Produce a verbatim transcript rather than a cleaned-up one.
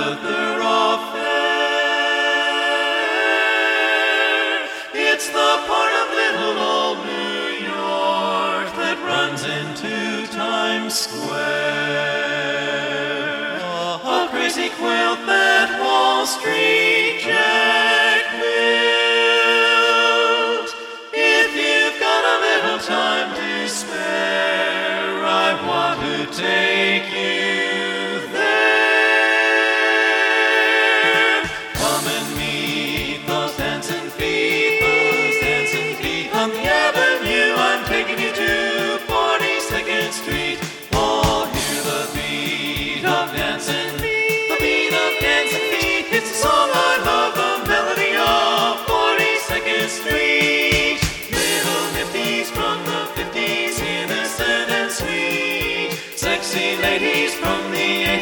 the thoroughfare. It's the part of little old New York that runs into Times Square. A crazy quilt that Wall Street Jack built. If you've got a little time to spare, I want to take you there. Come and meet those dancing feet, those dancing feet on the avenue. I'm taking you to forty-second Street. Oh, hear the beat of dancing feet, the beat of dancing feet. It's a song I love, the melody of forty-second Street. Little nifties from the fifties, innocent and sweet. Sexy ladies from the